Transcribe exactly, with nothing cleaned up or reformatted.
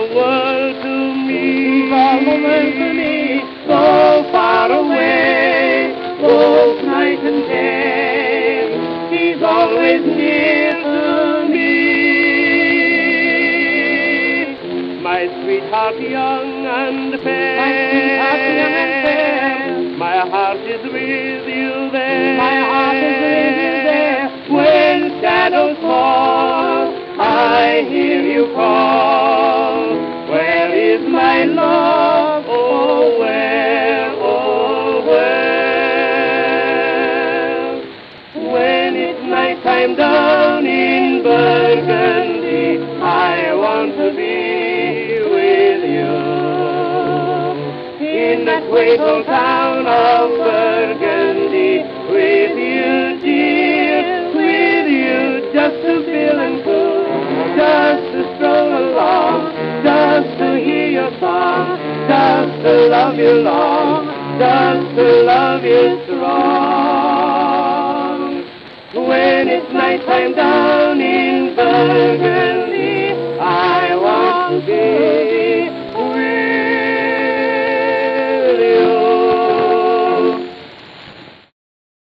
world to me, all the world to me, so far away, both night and day, he's always near to me. My sweetheart young and fair, my sweetheart young and fair, my heart is with you there, my heart is with you there. When shadows fall, I hear you call. Where is my love? Oh, where, oh, where? When it's night time down in Burgundy, I want to be with you. In that quaint old town of Burgundy, with you, dear, with you, just to feel and cool, just to stroll along, just to hear your song, just to love you long, just to love you strong. When it's night time down in Burgundy,